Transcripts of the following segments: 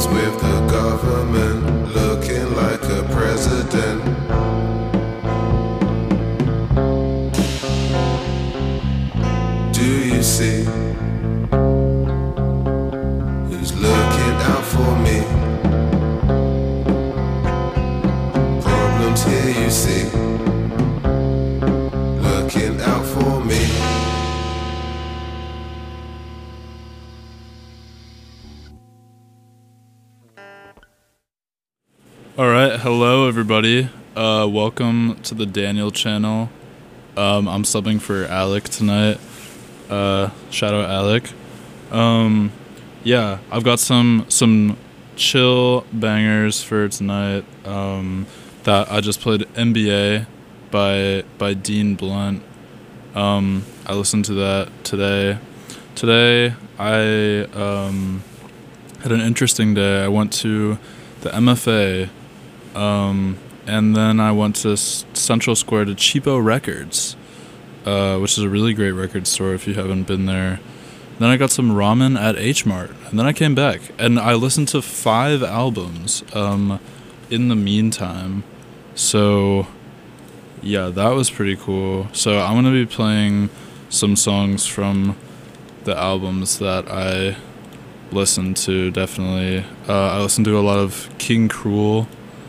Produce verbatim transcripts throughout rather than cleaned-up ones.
photos with the government, looking like a president. Do you see who's looking out for me? Problems here you see, looking out for me. Alright, hello everybody. Uh, welcome to the Daniel channel. Um, I'm subbing for Alec tonight. Uh, shout out Alec. Um, yeah, I've got some some chill bangers for tonight. Um, that I just played N B A by by Dean Blunt. Um, I listened to that today. Today I um, had an interesting day. I went to the M F A. Um, and then I went to S- Central Square to Cheapo Records, uh, which is a really great record store if you haven't been there. Then I got some ramen at H Mart, and then I came back, and I listened to five albums um, in the meantime. So, yeah, that was pretty cool. So I'm going to be playing some songs from the albums that I listened to, definitely. Uh, I listened to a lot of King Cruel,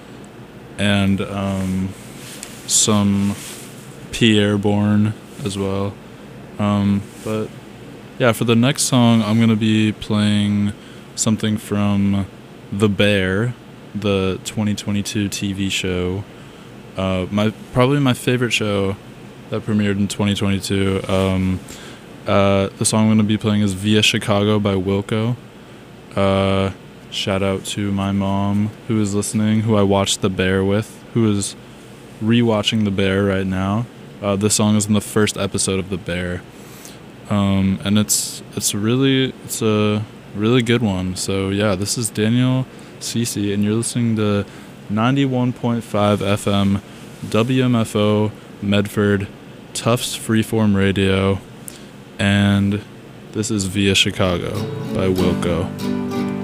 and um, some Pierreborn as well. Um, but yeah, for the next song, I'm going to be playing something from The Bear, the twenty twenty-two T V show. Uh, my probably my favorite show that premiered in twenty twenty-two. Um, uh, the song I'm going to be playing is Via Chicago by Wilco. Uh, Shout out to my mom who is listening, who I watched The Bear with, who is rewatching The Bear right now. Uh, this song is in the first episode of The Bear, um, and it's it's really it's a really good one. So yeah, this is Daniel Cece, and you're listening to ninety-one point five F M W M F O Medford Tufts Freeform Radio, and this is Via Chicago by Wilco.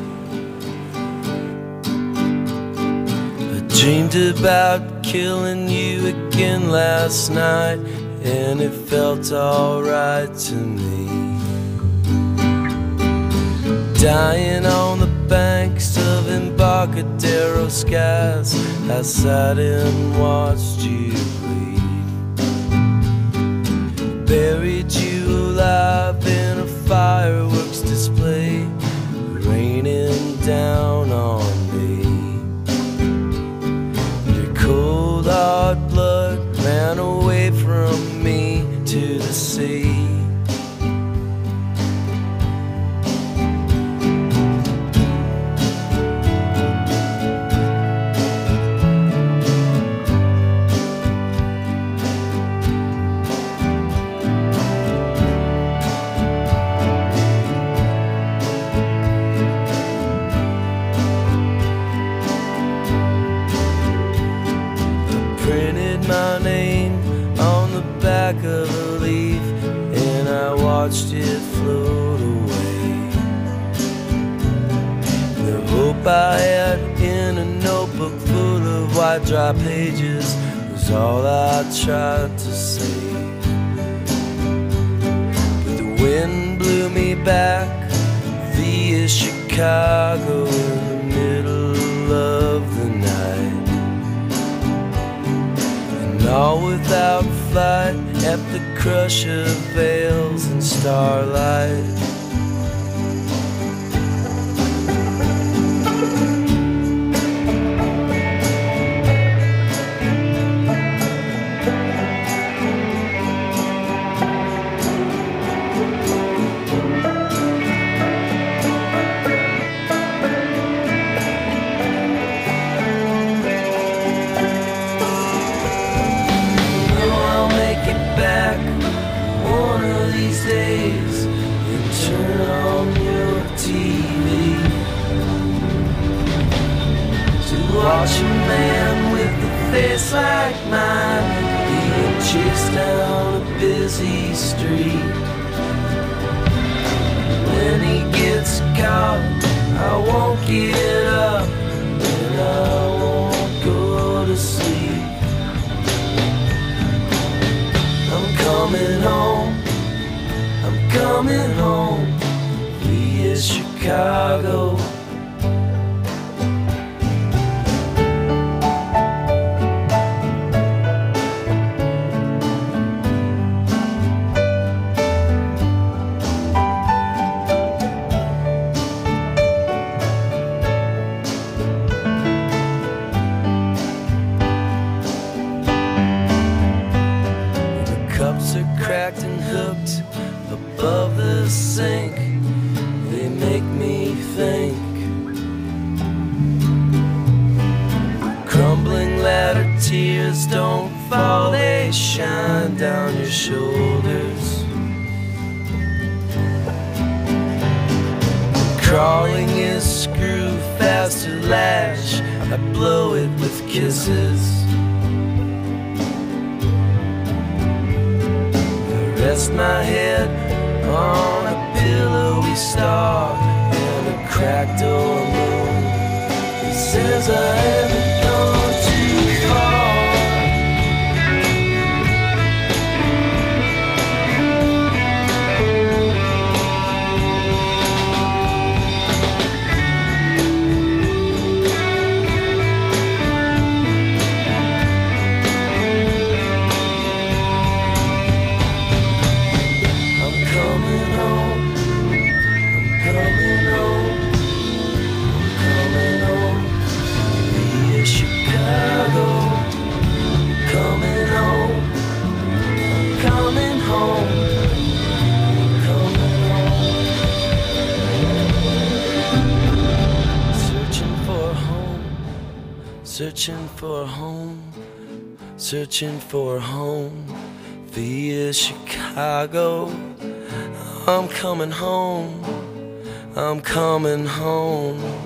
Dreamed about killing you again last night, and it felt alright to me. Dying on the banks of Embarcadero skies, I sat and watched you bleed. Buried you alive in a fireworks display, raining down on me. Cold hard blood ran away from me to the sea. My name on the back of a leaf, and I watched it float away. The hope I had in a notebook full of white dry pages was all I tried to save. But the wind blew me back via Chicago in the middle of the night. All without flight at the crush of veils and starlight. Watch a man with a face like mine being chased down a busy street. When he gets caught, I won't get Chicago. Cups are cracked and hooked above the sink. They make me think. Crumbling ladder tears don't fall, they shine down your shoulders. Crawling is screw fast to lash, I blow it with kisses. Rest my head on a pillowy star and a cracked old moon that says I haven't gone too far. Searching for a home, searching for a home via Chicago. I'm coming home, I'm coming home.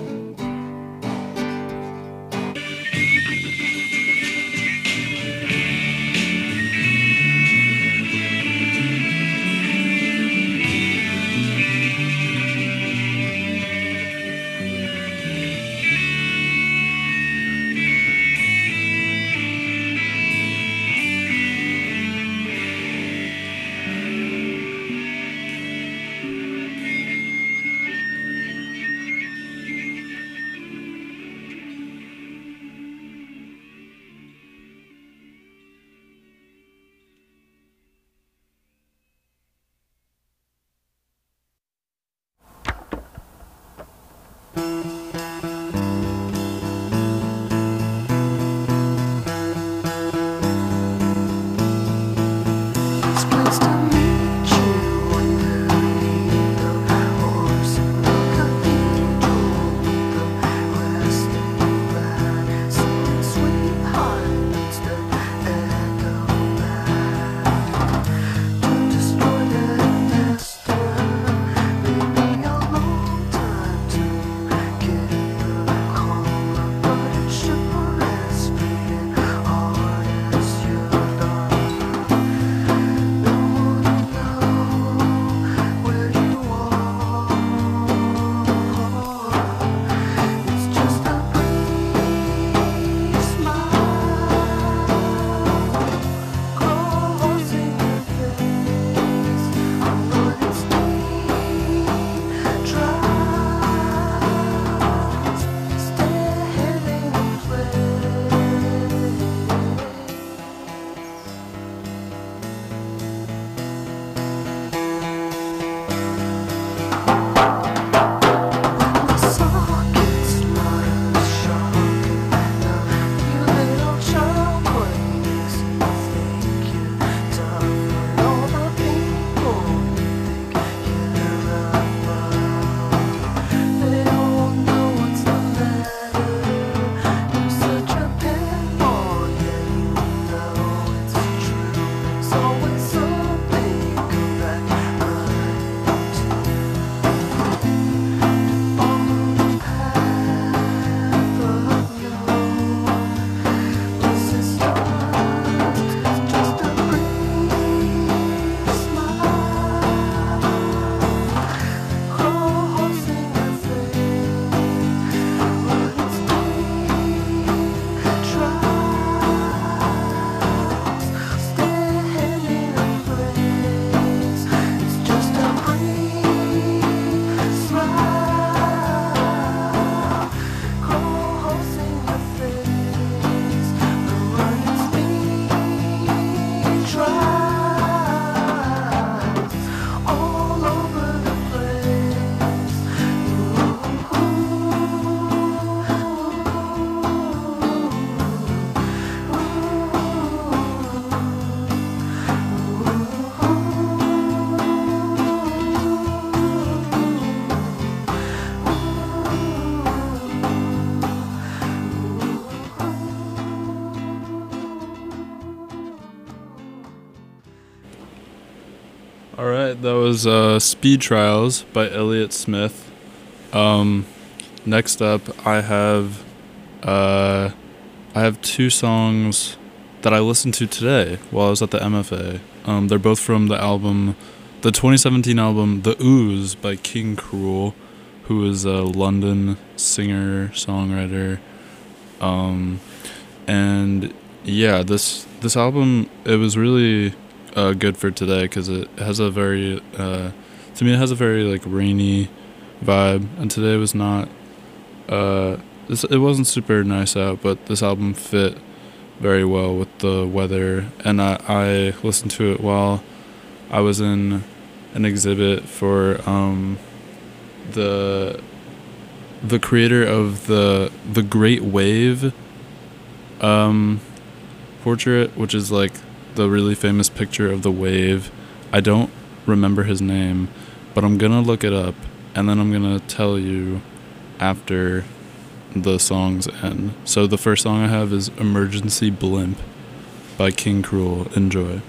Alright, that was uh, Speed Trials by Elliott Smith. Um, next up, I have uh, I have two songs that I listened to today while I was at the M F A. Um, they're both from the album, the twenty seventeen album The Ooze by King Cruel, who is a London singer-songwriter. Um, and yeah, this this album, it was really uh, good for today because it has a very, uh, to me it has a very like rainy vibe, and today was not, uh, this, it wasn't super nice out, but this album fit very well with the weather, and I, I listened to it while I was in an exhibit for um, the the creator of the the Great Wave um, portrait, which is like the really famous picture of the wave. I don't remember his name, but I'm gonna look it up, and then I'm gonna tell you after the songs end. So the first song I have is Emergency Blimp by King Cruel. Enjoy.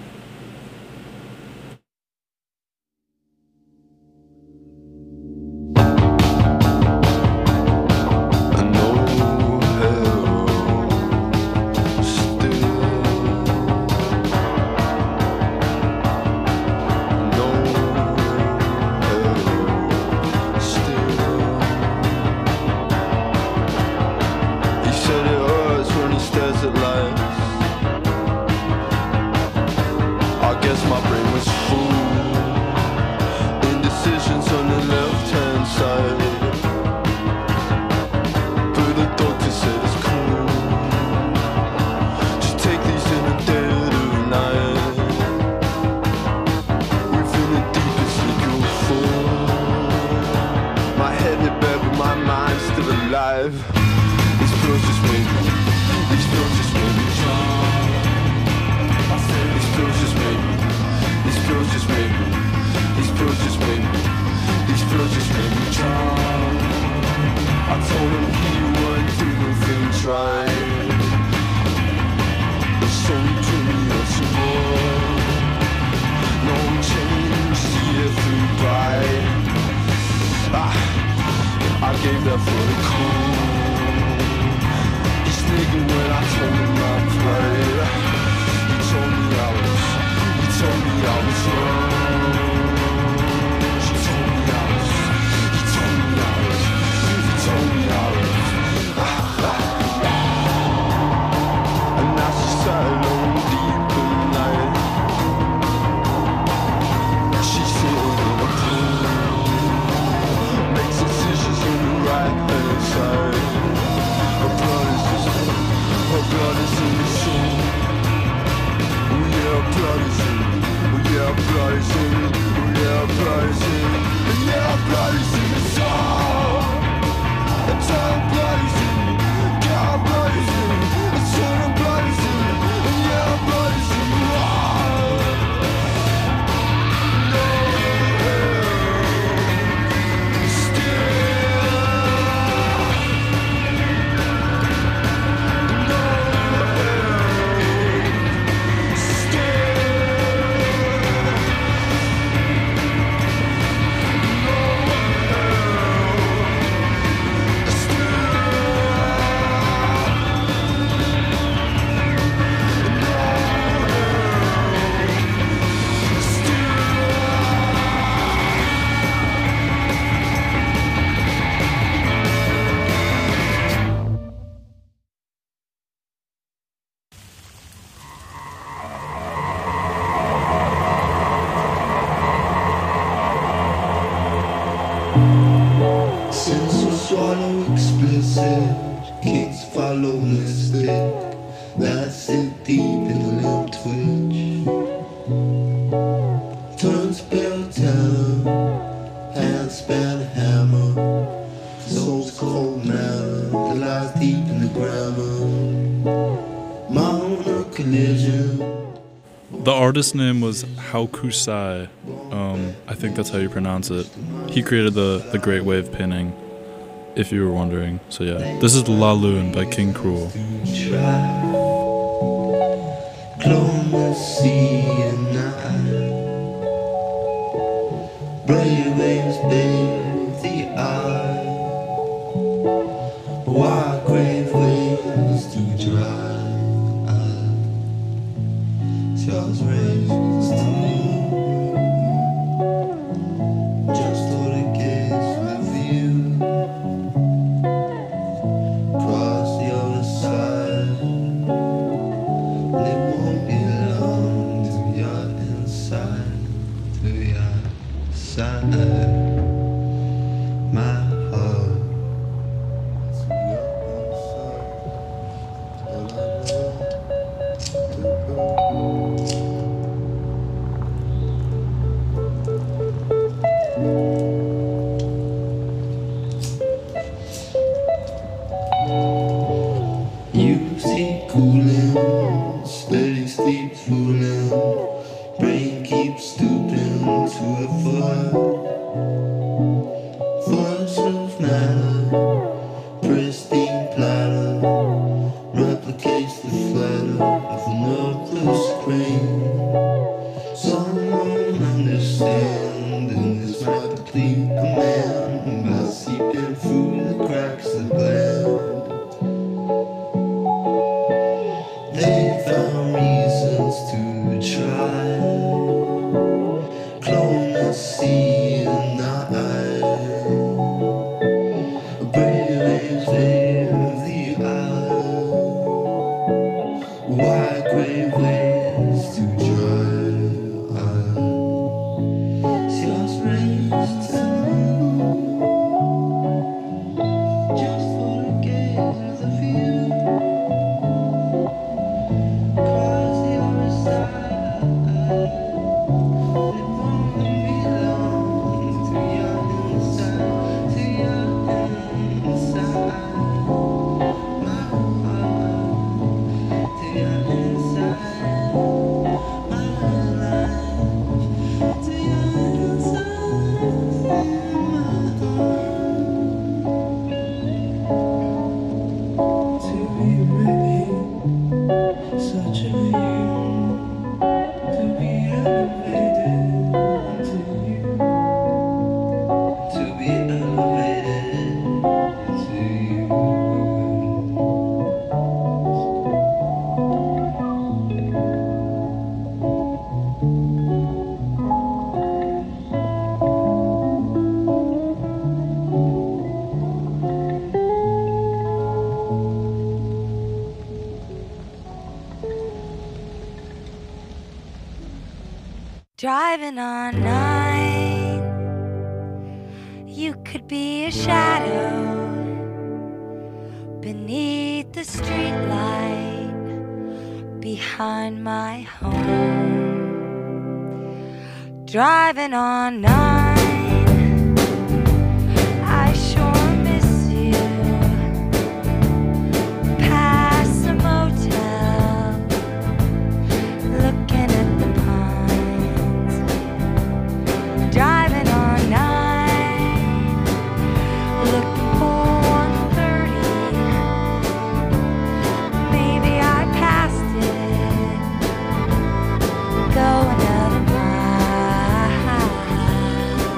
The artist's name was Haokusai. Um, I think that's how you pronounce it. He created the, the Great Wave painting, if you were wondering. So yeah, this is La Lune by King Cruel. Brainwaves bathe the eye. Wide grave waves to dry. Stars raised to moon. Just for the gaze with you. Cross the other side. It won't be long till you're inside. Till you're inside my heart. Till you're inside. All I know to go. You see cooling, steady sleep fooling. Brain keeps stooping to a foot. Force of matter, pristine platter, replicates the flatter of an earthless grain. Someone understanding this might deplete a man by seeping through the cracks of land. They found reasons to try. Clone the sea and night. Brainwaves veil the eye. Wide grave waves to dry. Stars raised to moon. Just for the gaze of the view. Cross the other side. It won't be long till you're inside. Till you're inside my heart. Till you're inside my life. Till you're inside my heart. To be ready. Such a view to be elevated to you, to be elevated to you. Driving on nine, you could be a shadow beneath the streetlight behind my home. Driving on nine, I sure miss you. Past the motel, looking at the pines. Driving on nine, looking for one thirty. Maybe I passed it. Go another mile.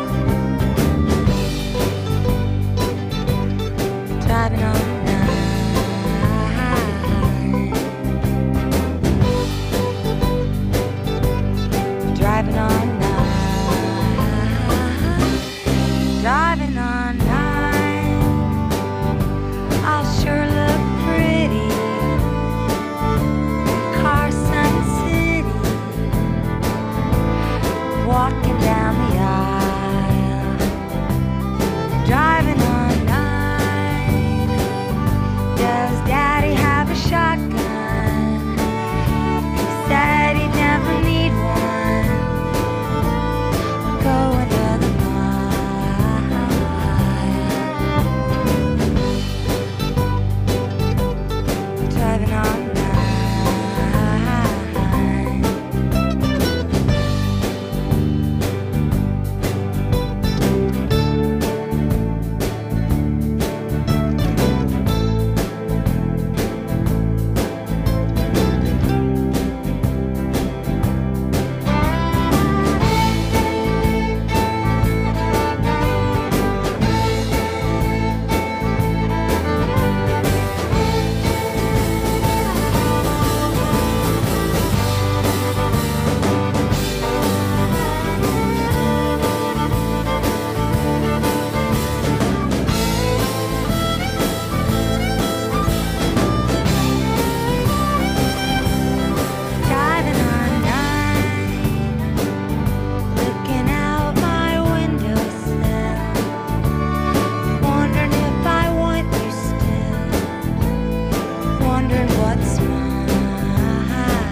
what's mine.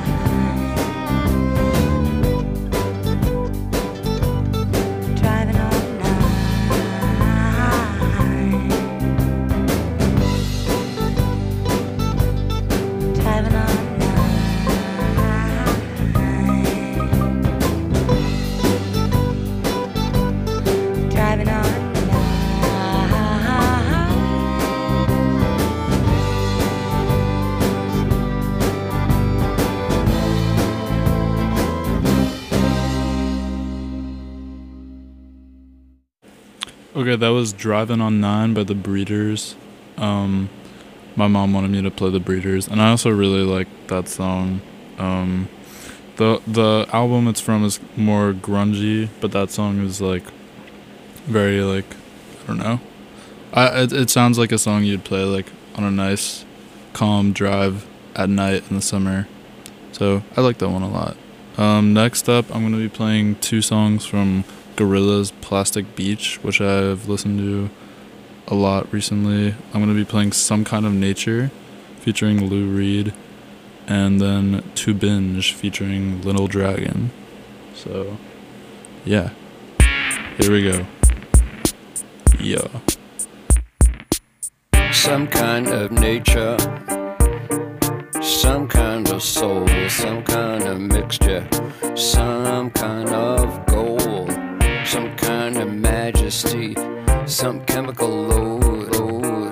Driving all night. Driving all night. Driving all night. Okay, that was Driving on Nine by the Breeders. Um, my mom wanted me to play the Breeders, and I also really like that song. Um, the the album it's from is more grungy, but that song is like very like I don't know. I it, it sounds like a song you'd play like on a nice, calm drive at night in the summer. So I like that one a lot. Um, next up, I'm gonna be playing two songs from Gorillaz' Plastic Beach, which I've listened to a lot recently. I'm going to be playing Some Kind of Nature featuring Lou Reed, and then To Binge featuring Little Dragon. So, yeah. Here we go. Yeah. Some kind of nature, some kind of soul, some kind of mixture, some kind of gold. Some kind of majesty, some chemical load, load.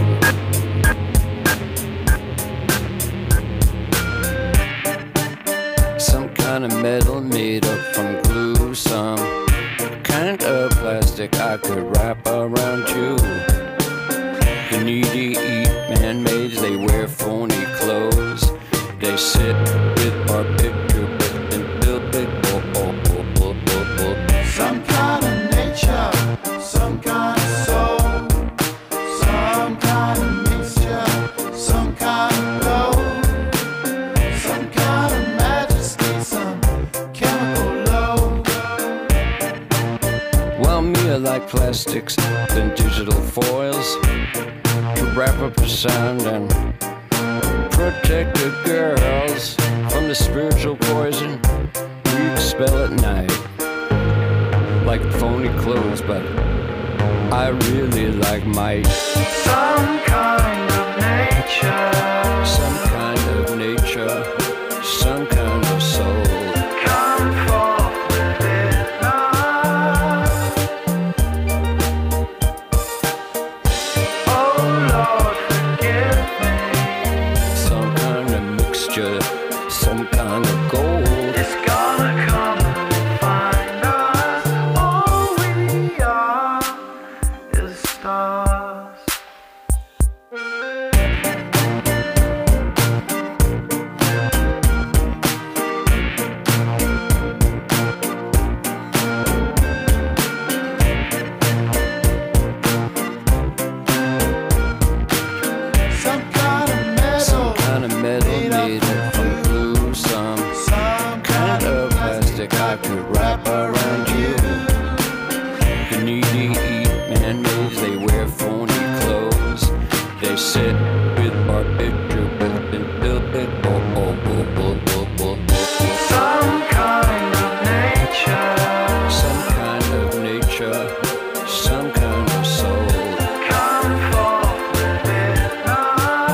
Some kind of metal made up from glue, some kind of plastic I could wrap around you. The needy eat man-mades, they wear phony clothes. They sit with our picture and build big oh, oh, oh, oh, oh, oh. Some kind of nature, some kind of soul, some kind of mixture, some kind of gold, some kind of majesty, some chemical load. Well, me I like plastics than digital foils to wrap up the sound and protect the girls from the spiritual poison we expel at night. Like phony clothes, but I really like might. Some kind of nature, Some kind of nature, some kind of soul. come forth within us. Oh Lord, forgive me. Some kind of mixture, some kind of gold. It's gonna come and find us. All we are is stars. Some kind of metal, Some kind of metal made up from glue, some some kind of plastic I could wrap around you. The needy eat man-mades, they wear phony clothes. They sit with our picture, but then build it. Oh, oh, oh, oh, oh, oh, oh. some kind of nature, Some kind of nature, some kind of soul. come forth within us.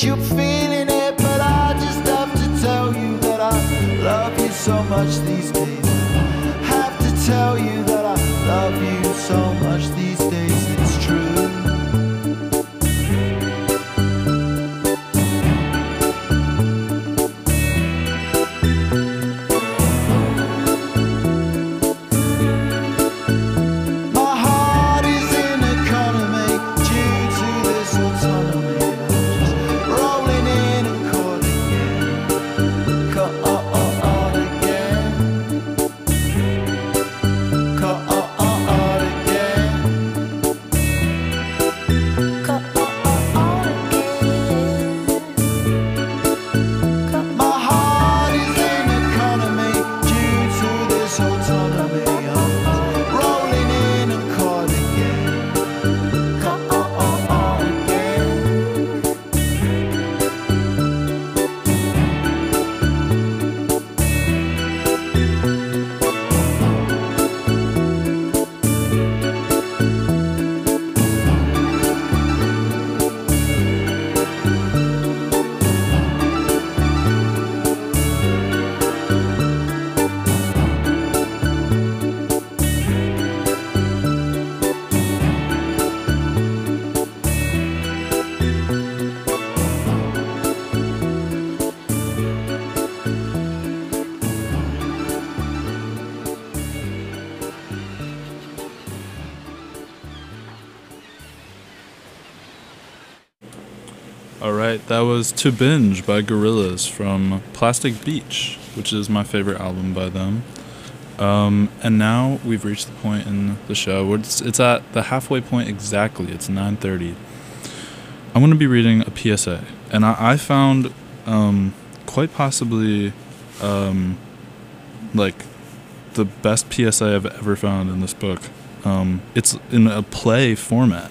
you're feeling it, but I just have to tell you that I love you so much these days. Have to tell you that I love you so much these days. It's true. Alright, that was To Binge by Gorillaz from Plastic Beach, which is my favorite album by them. Um, and now we've reached the point in the show where it's, it's at the halfway point exactly. It's nine thirty. I'm going to be reading a P S A. And I, I found um, quite possibly um, like the best P S A I've ever found in this book. Um, it's in a play format.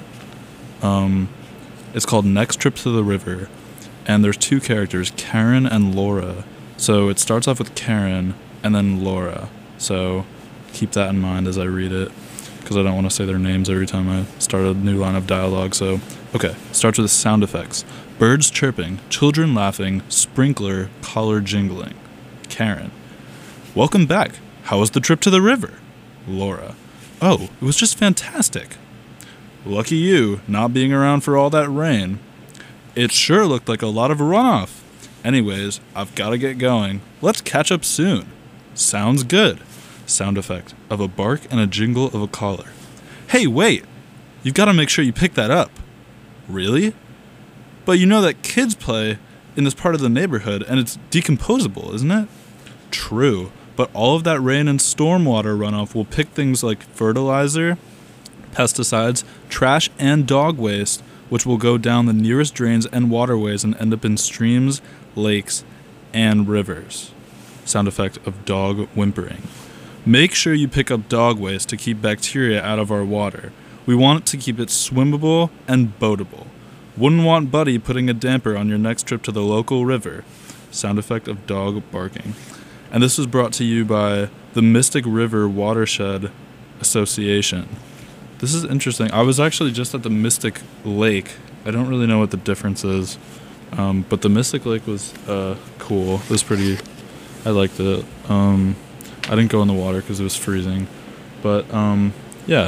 Um... It's called Next Trip to the River, and there's two characters, Karen and Laura. So it starts off with Karen and then Laura. So keep that in mind as I read it, because I don't want to say their names every time I start a new line of dialogue. So, okay, starts with sound effects. Birds chirping, children laughing, sprinkler, collar jingling. Karen. Welcome back. How was the trip to the river? Laura. Oh, it was just fantastic. Lucky you, not being around for all that rain. It sure looked like a lot of runoff. Anyways, I've got to get going. Let's catch up soon. Sounds good. Sound effect of a bark and a jingle of a collar. Hey, wait! You've got to make sure you pick that up. Really? But you know that kids play in this part of the neighborhood and it's decomposable, isn't it? True, but all of that rain and stormwater runoff will pick things like fertilizer, pesticides, trash, and dog waste, which will go down the nearest drains and waterways and end up in streams, lakes, and rivers. Sound effect of dog whimpering. Make sure you pick up dog waste to keep bacteria out of our water. We want to keep it swimmable and boatable. Wouldn't want Buddy putting a damper on your next trip to the local river. Sound effect of dog barking. And this was brought to you by the Mystic River Watershed Association. This is interesting. I was actually just at the Mystic Lake. I don't really know what the difference is, um, but the Mystic Lake was uh, cool. It was pretty. I liked it. Um, I didn't go in the water because it was freezing, but um, yeah,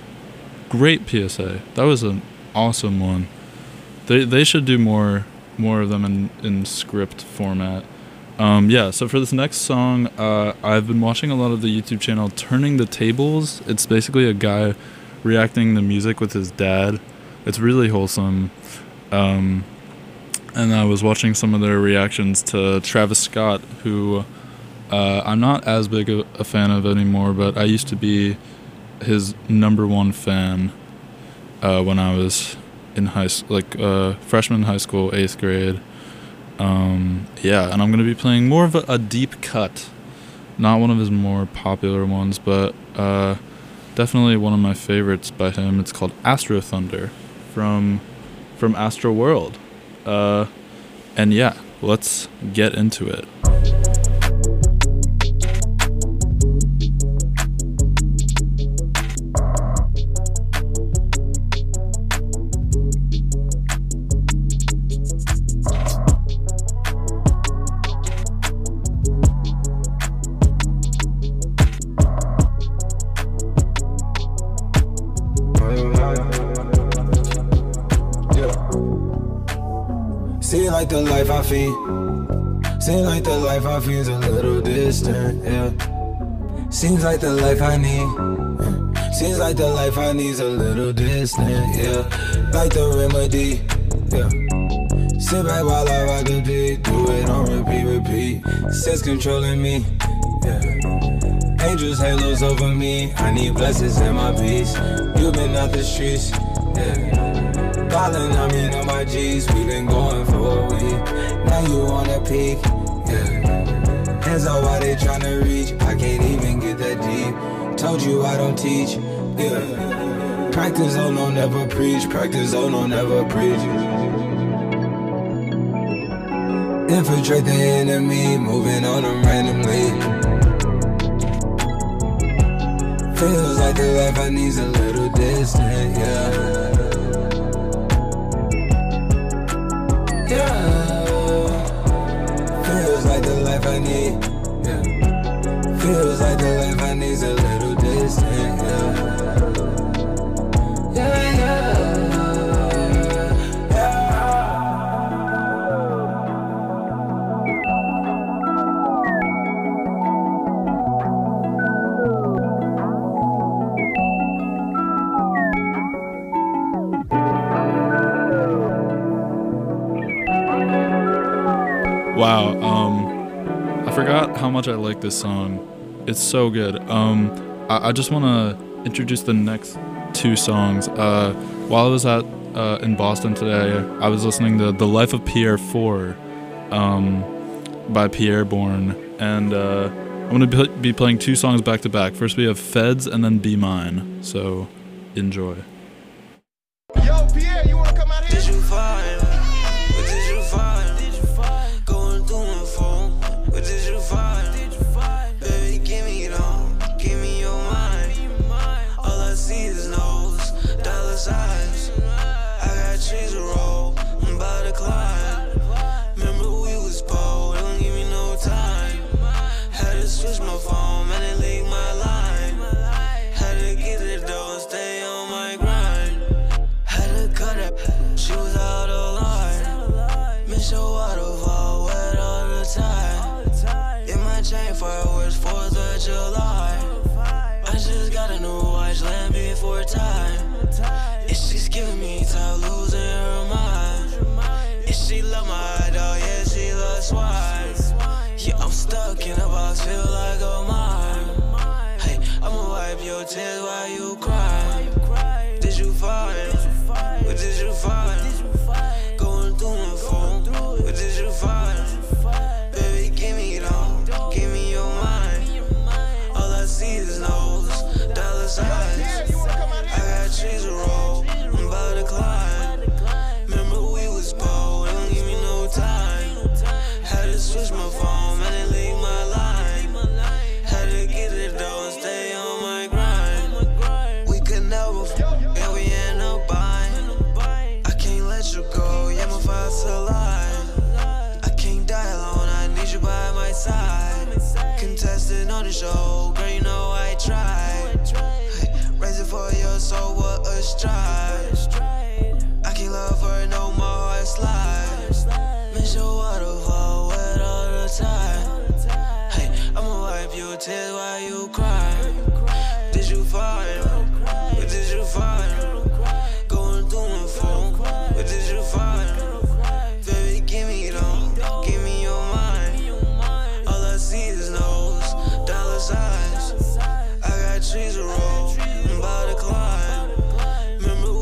great P S A. That was an awesome one. They they should do more more of them in in script format. Um, yeah. So for this next song, uh, I've been watching a lot of the YouTube channel Turning the Tables. It's basically a guy reacting to music with his dad. It's really wholesome. Um, and I was watching some of their reactions to Travis Scott, who uh, I'm not as big a, a fan of anymore, but I used to be his number one fan uh, when I was in high school, like uh, freshman in high school, eighth grade. Um, yeah, and I'm going to be playing more of a, a deep cut, not one of his more popular ones, but uh, definitely one of my favorites by him. It's called Astro Thunder from from Astro World. Uh, and yeah, let's get into it. life I fiend. Seems like the life I fiend's a little distant, yeah. Seems like the life I need. Seems like the life I need's a little distant, yeah. Like the remedy, yeah. Sit back while I rock the beat, do it on repeat, repeat. Sense controlling me, yeah. Angels, halos over me, I need blessings in my peace. You been out the streets, yeah. Ballin', I mean on my G's, we been going for a week. Now you on a peak, yeah. Hands out while they tryna reach, I can't even get that deep. Told you I don't teach, yeah. Practice, oh no, never preach. Practice, oh no, never preach. Infiltrate the enemy, moving on them randomly. Feels like the life I need's a little distant, yeah. Yeah. Feels like the life I need, yeah. Feels like the life I need's a little distant, yeah. Yeah, yeah. Wow, um, I forgot how much I like this song. It's so good. Um, I, I just want to introduce the next two songs. Uh, while I was at uh, in Boston today, I was listening to The Life of Pierre four um, by Pierre Bourne, and uh, I'm going to be playing two songs back to back. First we have Feds and then Be Mine, so enjoy. Yo, Pierre, you wanna come out here? Did you find? What did you find? Did you find? Going through my phone. What did you find? Did you find? Baby, give me it all. Give me your mind. All I see is nose, dollar signs. I got trees to roll. I'm about to climb. Remember we was poor. Don't give me no time. Had to switch my phone, man, it leaked my line. Had to get the dough and stay on my grind. Had to cut it, she was out of line. Miss your waterfall wet all the time. In my chain fireworks, fourth of July. I just got a new watch, land before time. And she's giving me time, losing her mind. And she love my dog, yeah, she love swine. Yeah, I'm stuck in a box, feel like a mime. Hey, I'ma wipe your tears while you cry. Did you find? What did you find? Going through my phone. What did you find? Baby, give me it all. Give me your mind. All I see is nose, dollar signs. I got trees to roll. I'm about to climb. Remember we was poor. Don't give me no time. Had to switch my phone, man, it leaked my line. Had to get it dough and stay on my grind. We could never f***, and we end up buying. I can't let you go, yeah, my file's alive. I can't die alone, I need you by my side. Contested on the show, girl, you know I tried. Hey, raise it for your soul, what a stride. I can't love her no more, I slide. Miss your waterfall wet all the time. Hey, I'ma wipe your tears while you cry. Did you find? What did you find? Going through my phone. What did you find? Baby, give me it all. Give me your mind. All I see is nose, dollar signs. I got trees to roll. I'm about to climb. Remember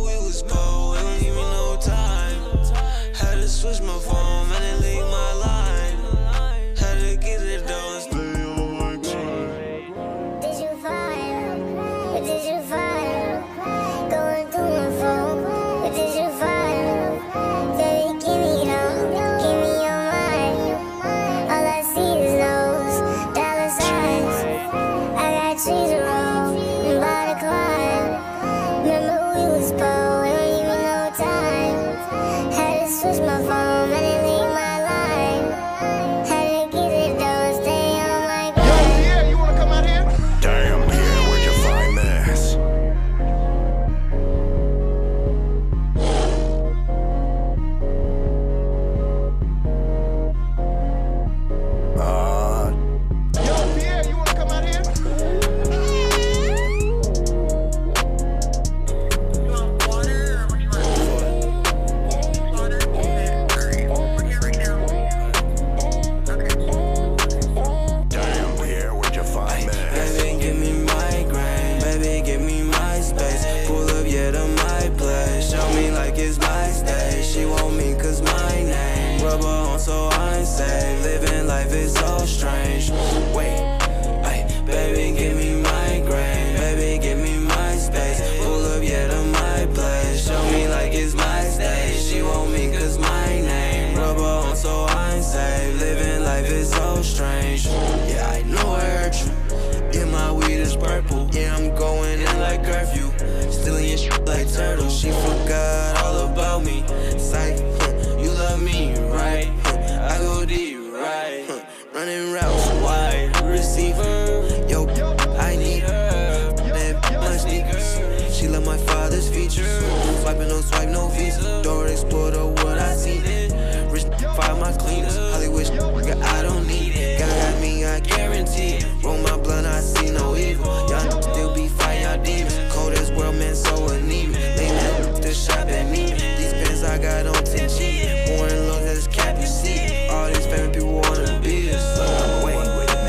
life is so strange. Wait, ay, baby, give me migraine. Baby, give me my space. Pull up, yeah, to my place. Show me like it's my stage. She want me cause my name. Rubber on so I'm safe. Living life is so strange. Yeah, I know I hurt you. Yeah, my weed is purple. Yeah, I'm going in like curfew. Stealing your shit like turtle. She forgot all about me. Psych, huh, you love me, right? Huh, I go deep, right? Huh, running routes wide. Receiver, yo, I need her. That my sneakers. She love my father's features. Swiping no swipe, no visa. Door explorer, what I seen it. Rich fire my cleaners. Hollywood, I don't need it. God got me, I guarantee it. Roll my blunt, I see no evil. Y'all still be fighting y'all demons. Cold as world, man, so anemic. Lame at the shop at me. These pants I got on ten G. More in love as cap, you see. All these famous people wanna be us. Uh, wait,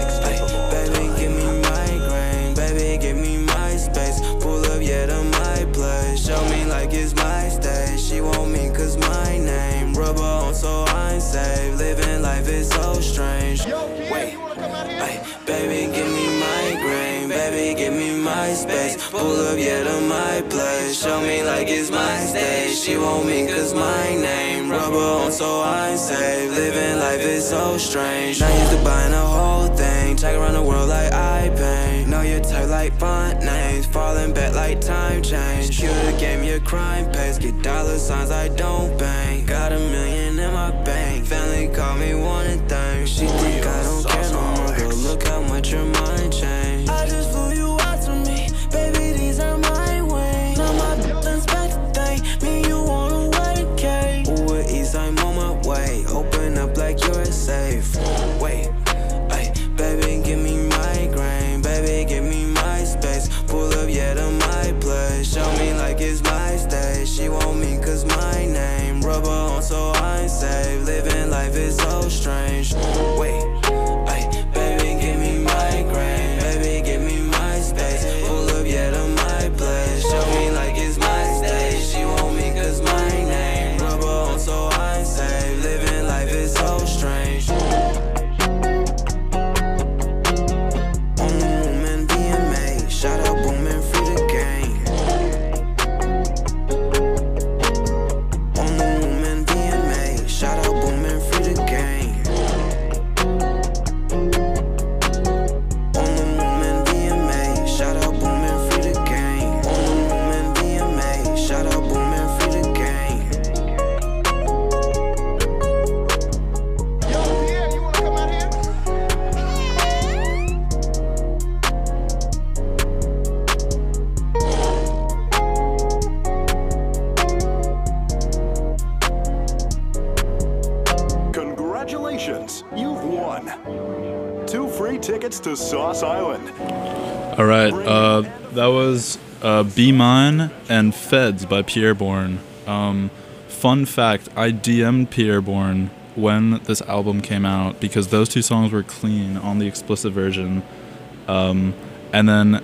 ay, baby, give me migraine. Baby, give me my space. Pull up, yeah, to my place. Show me like it's my stage. She want me cause my name. Rubber on so I'm safe. Living life is so strange. Wait, ay, baby, give me migraine. Baby, give me my space. Pull up, yeah, to my place. Show me like it's my stage. She want me cause my name. Rubber on so I'm safe. Living life is so strange. Not used to buying a whole thing. Check around the world like I paint. Know your type like font names. Falling back like time change. You the game, your crime pays. Get dollar signs, I don't bang. Got a million in my bank. Family call me wanting things. She think I don't care no more. But look how much your mind changed. I just flew you out to me. Baby, these are my wings. Now my building's back to thing. Me, you wanna vacate. Ooh, at east, I'm on my way. Open up like you're safe. Wait, ay, baby, give me migraine. Baby, give me my space. Pull up, yeah, to my place. Show me like it's my stage. She want me cause my name. Rubber on so I'm safe. Living life is so strange. Wait, ay, baby, give me migraine. Baby, give me my space. Pull up, yeah, to my place. Show me like it's my stage. She want me cause my name. Rubber on so I'm safe. Living life is so strange. On the movement being made. Shout out booming free the game. On the movement being made. Shout out booming free the game. On the movement being made. Shout out booming free the game. On the movement being made. Shout out booming free the game. Yo, Pierre, you wanna come out here? Congratulations, you've won two free tickets to Sauce Island. All right, uh, that was uh, Be Mine and Feds by Pierre Bourne. Um, fun fact, I D M'd Pierre Bourne when this album came out because those two songs were clean on the explicit version. Um, and then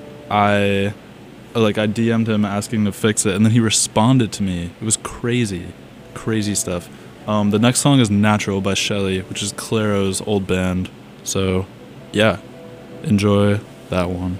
I, like, I D M'd him asking to fix it, and then he responded to me. It was crazy, crazy stuff. Um, the next song is Natural by Shelly, which is Claro's old band. So, yeah, enjoy that one.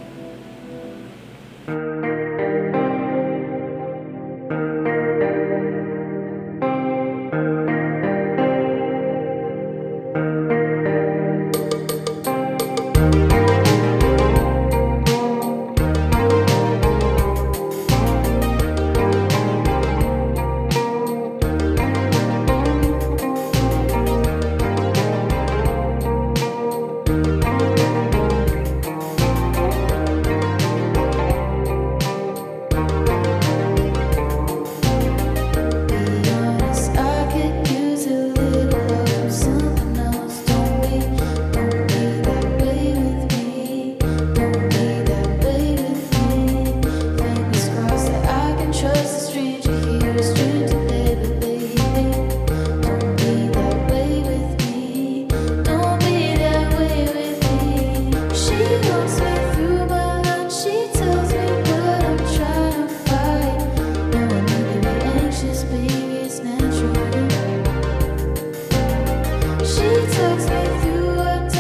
She takes me through a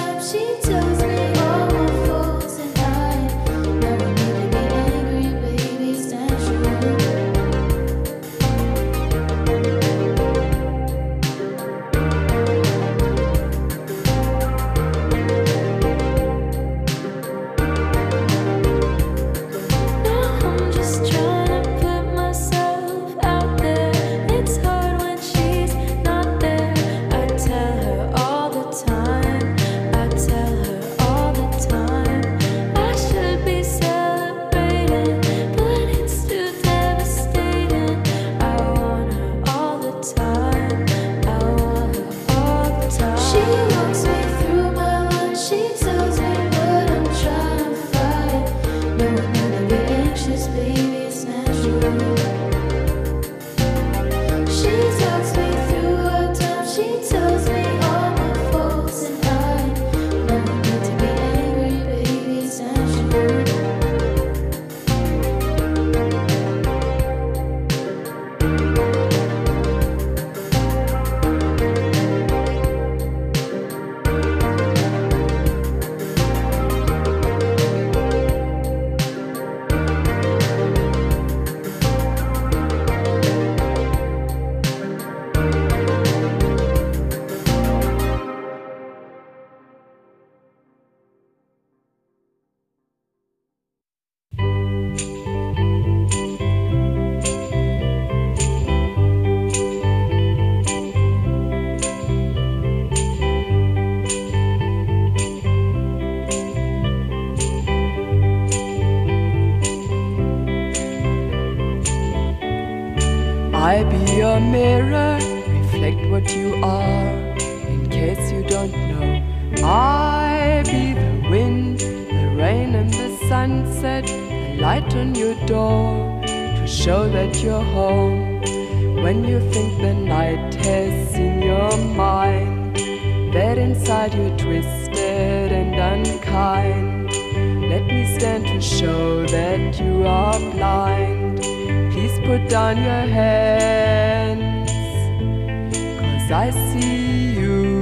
a mirror, reflect what you are. In case you don't know, I be the wind, the rain and the sunset, the light on your door, to show that you're home. When you think the night has seen your mind, that inside you're twisted and unkind, let me stand to show that you are blind. Please put down your hands, 'cause I see you.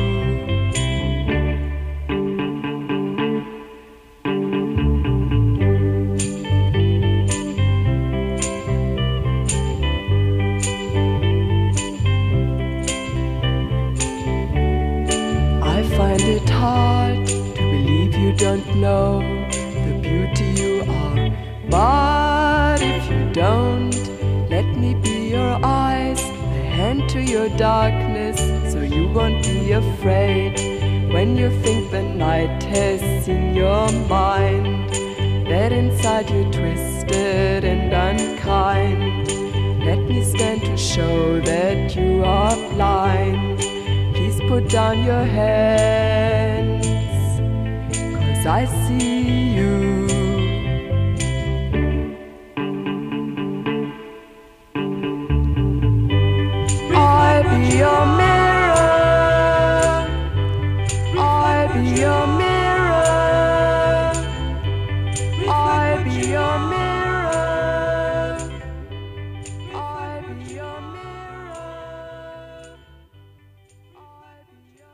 I find it hard to believe you don't know the beauty you are. But if you don't, let me be your eyes, a hand to your darkness, so you won't be afraid. When you think the night has seen your mind, that inside you're twisted and unkind, let me stand to show that you are blind. Please put down your hands, 'cause I see you. I be your mirror, I be your mirror, I be your mirror, I be your mirror, I be your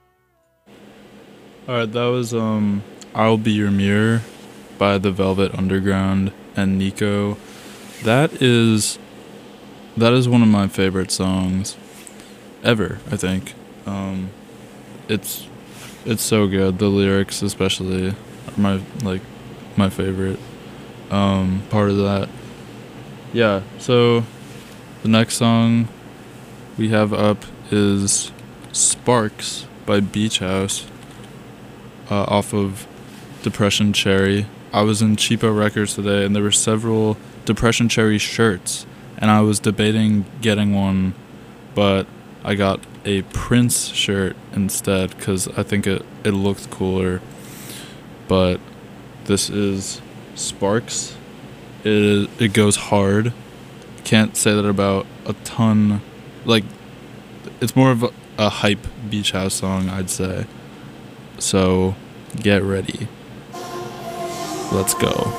mirror. Alright, that was um I'll Be Your Mirror by the Velvet Underground and Nico. That is that is one of my favorite songs ever, I think. Um it's it's so good. The lyrics especially are my like my favorite um part of that. Yeah, so the next song we have up is Sparks by Beach House, uh, off of Depression Cherry. I was in Cheapo Records today and there were several Depression Cherry shirts, and I was debating getting one, but I got a Prince shirt instead because I think it, it looked cooler. But this is Sparks. It, it goes hard. Can't say that about a ton. Like, it's more of a, a hype Beach House song, I'd say. So, get ready. Let's go.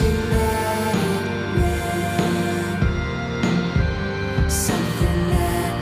Something that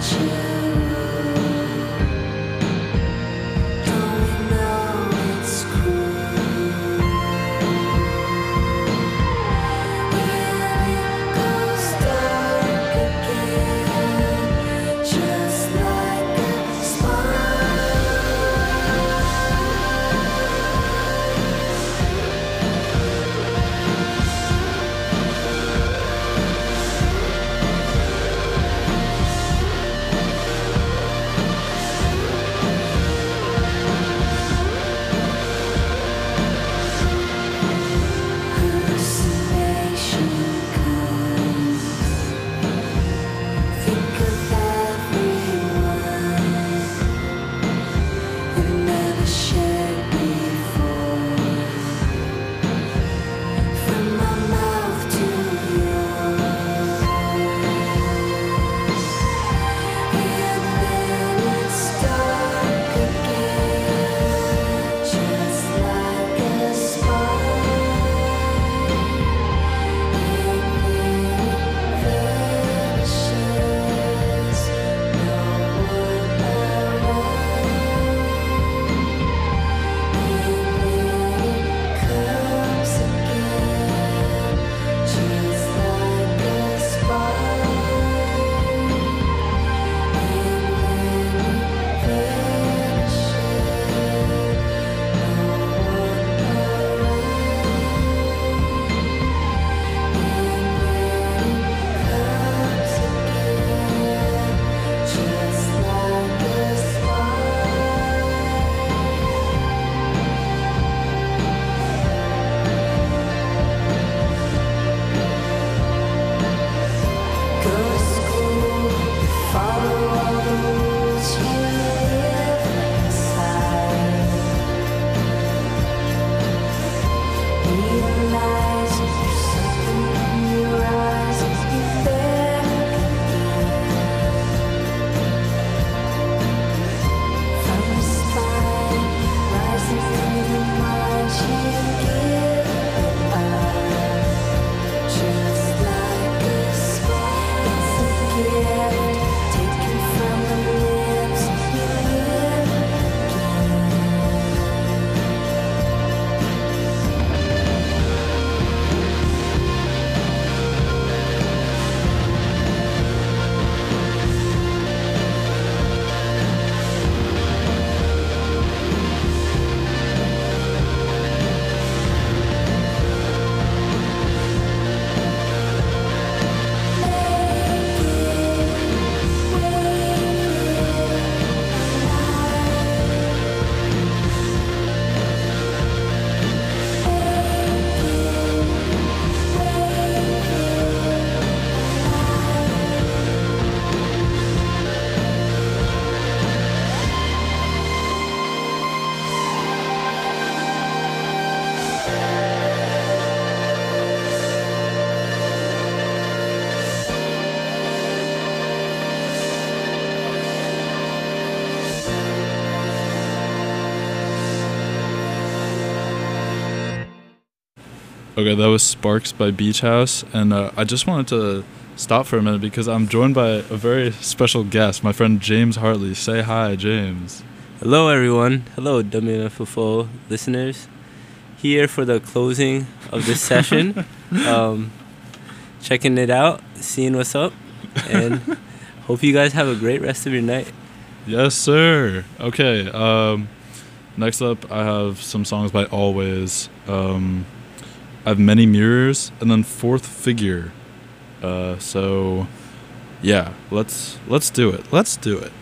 Okay, that was Sparks by Beach House, and uh, I just wanted to stop for a minute because I'm joined by a very special guest, my friend James Hartley. Say hi, James. Hello, everyone. Hello, W M F F O listeners. Here for the closing of this session. Um, checking it out, seeing what's up, and hope you guys have a great rest of your night. Yes, sir. Okay, um, next up I have some songs by Always. Um, I have Many Mirrors, and then Fourth Figure. Uh, so, yeah, let's let's do it. Let's do it.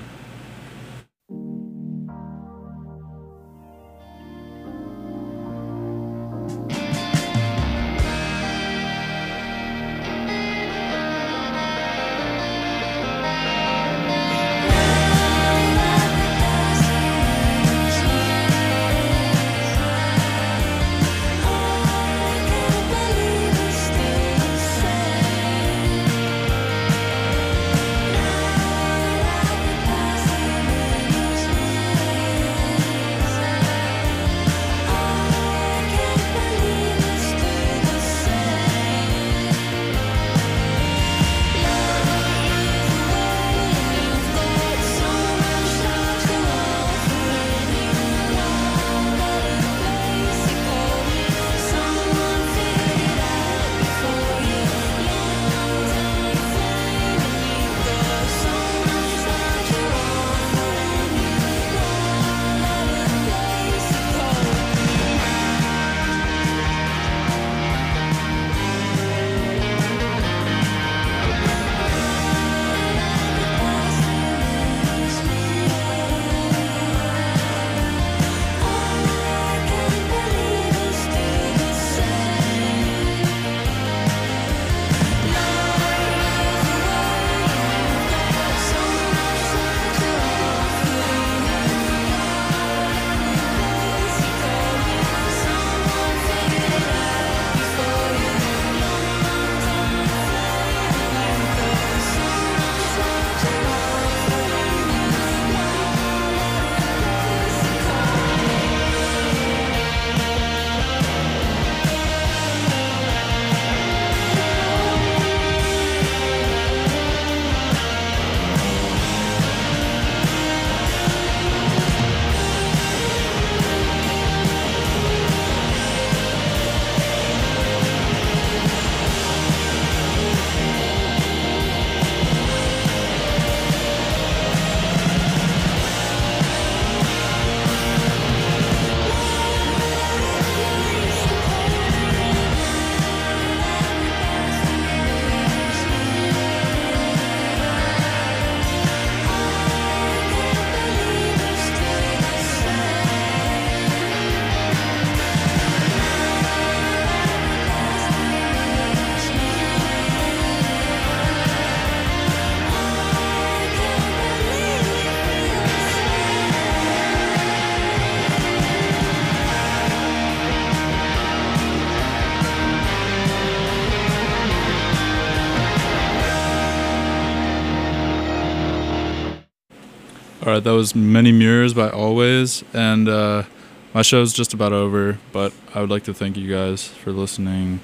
All right, that was Many Mirrors by Always, and uh, my show's just about over, but I would like to thank you guys for listening.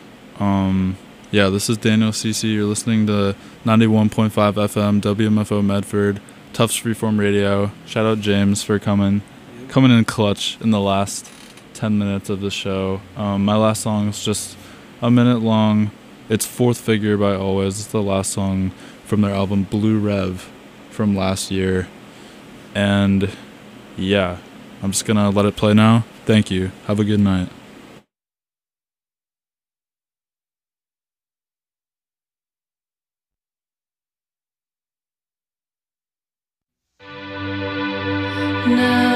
Um, yeah, this is Daniel C C. You're listening to ninety-one point five F M, W M F O Medford, Tufts Freeform Radio. Shout out James for coming, coming in clutch in the last ten minutes of the show. Um, my last song is just a minute long. It's Fourth Figure by Always. It's the last song from their album Blue Rev from last year. And yeah, I'm just gonna let it play now. Thank you. Have a good night. Now